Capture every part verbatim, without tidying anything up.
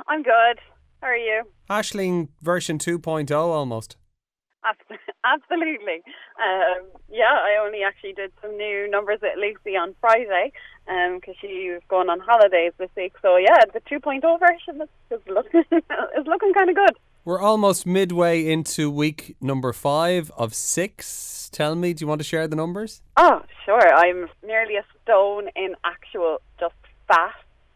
I'm good. How are you? Aisling version two point oh almost. Abs- Absolutely. Um, yeah, I only actually did some new numbers with Lucy on Friday because she was going on holidays this week. So yeah, the two point oh version is, is looking, is looking kind of good. We're almost midway into week number five of six. Tell me, do you want to share the numbers? Oh, sure. I'm nearly a stone in actual just fat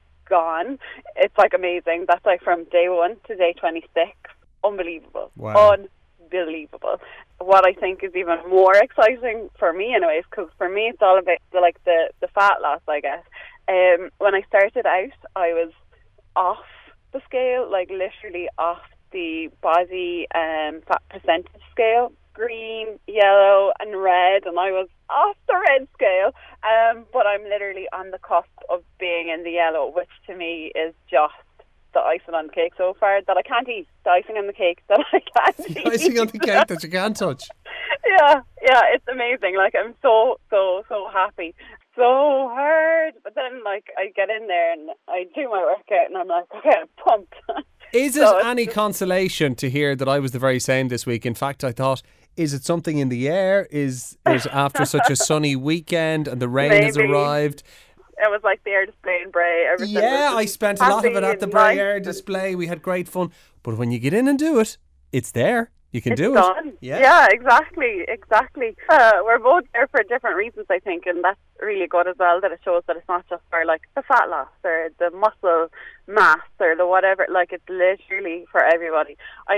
gone. It's like amazing. That's like from day one to day twenty-six. Unbelievable. Wow. Unbelievable. What I think is even more exciting for me anyways, because for me it's all about the, like the, the fat loss, I guess. Um, when I started out, I was off the scale, like literally off the body um, fat percentage scale, green, yellow and red, and I was off the red scale, um, but I'm literally on the cusp of being in the yellow, which to me is just the icing on the cake so far that I can't eat. The icing on the cake that I can't The eat. icing on the cake that you can't touch. Yeah, yeah, it's amazing. Like, I'm so, so, so happy. So hard. But then, like, I get in there and I do my workout and I'm like, okay, I'm pumped. Is it So it's any just- consolation to hear that I was the very same this week? In fact, I thought, is it something in the air? Is it after such a sunny weekend and the rain has Maybe. arrived? It was like the air display in Bray. Everything Yeah, was I just spent a lot of it happy at the and Bray nice Air and display. We had great fun. But when you get in and do it, it's there. You can It's do done. it. Yeah. yeah, exactly, exactly. Uh, we're both there for different reasons, I think, and that's really good as well, that it shows that it's not just for, like, the fat loss or the muscle mass or the whatever. Like, it's literally for everybody.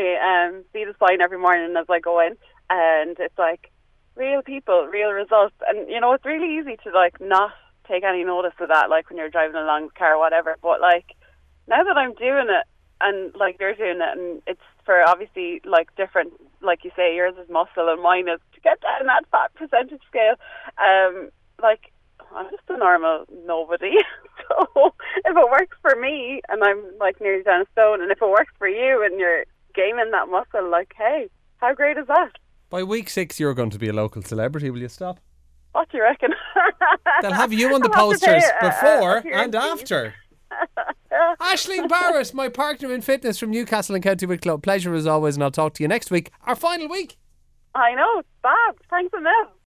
I um, see the sign every morning as I go in, and it's like, real people, real results. And, you know, it's really easy to, like, not take any notice of that, like, when you're driving along the car or whatever. But, like, now that I'm doing it, and, like, you're doing it, and it's for obviously, like, different, like you say, yours is muscle and mine is to get down that fat percentage scale. Um, like, I'm just a normal nobody. So if it works for me and I'm, like, nearly down a stone, and if it works for you and you're gaining that muscle, like, hey, how great is that? By week six, you're going to be a local celebrity. Will you stop? What do you reckon? They'll have you on the I'll have to pay posters a- a before appearance and fee. after. Aisling Barrett, my partner in fitness from Newcastle and County Wicklow. Pleasure as always, and I'll talk to you next week. Our final week. I know, it's fab. Thanks a mil.